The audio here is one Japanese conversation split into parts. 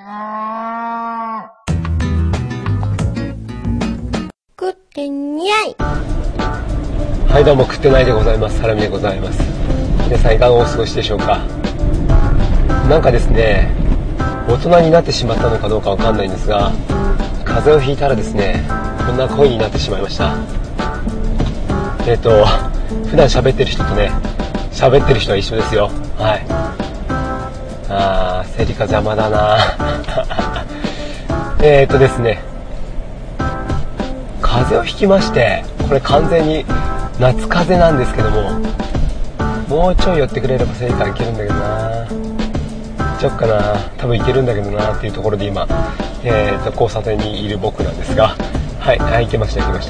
食ってにゃい。 はいどうも、食ってないでございます。ハラミでございます。皆さんいかがお過ごしでしょうか。なんかですね、大人になってしまったのかどうかわかんないんですが、風邪をひいたらですね、こんな声になってしまいました。普段喋ってる人とね、喋ってる人は一緒ですよ。はい。セリカ邪魔だなですね、風邪をひきまして、これ完全に夏風邪なんですけども、もうちょい寄ってくれればセリカいけるんだけどな、行っちゃおっかな、多分いけるんだけどなっていうところで今、交差点にいる僕なんですが、はい、行けました。はい。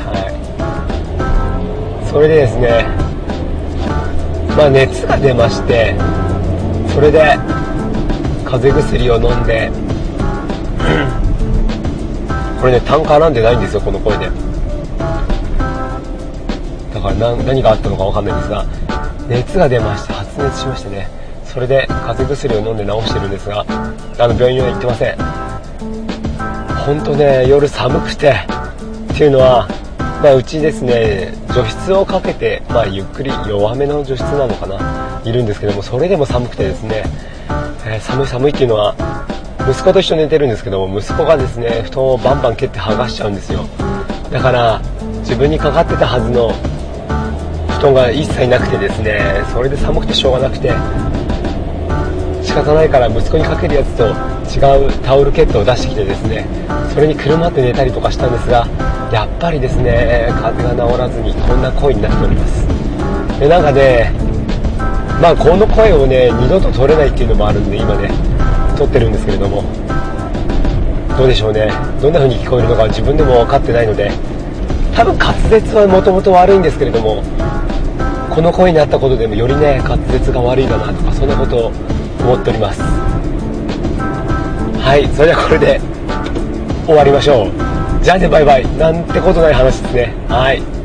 それでですね、熱が出まして、それで風邪薬を飲んでこれね、単絡んでないんですよ、この声で。だから何があったのか分かんないんですが、熱が出まして、発熱しましてね、それで風邪薬を飲んで治してるんですが、病院は行ってません。ほんとね、夜寒くてっていうのは、うちですね、除湿をかけて、ゆっくり弱めの除湿なのかな、いるんですけども、それでも寒くてですね、寒いっていうのは、息子と一緒に寝てるんですけども、息子がですね、布団をバンバン蹴って剥がしちゃうんですよ。だから自分にかかってたはずの布団が一切なくてですね、それで寒くてしょうがなくて、仕方ないから息子にかけるやつと違うタオルケットを出してきてですね、それにくるまって寝たりとかしたんですが、やっぱりですね、風邪が治らずにこんな声になっております。で、なんかね、この声をね、二度と取れないっていうのもあるんで、今ね撮ってるんですけれども、どうでしょうね、どんな風に聞こえるのか自分でも分かってないので、多分滑舌はもともと悪いんですけれども、この声になったことでもよりね、滑舌が悪いかなとか、そんなことを思っております。はい、それではこれで終わりましょう。じゃあね、バイバイ。なんてことない話ですね。はい。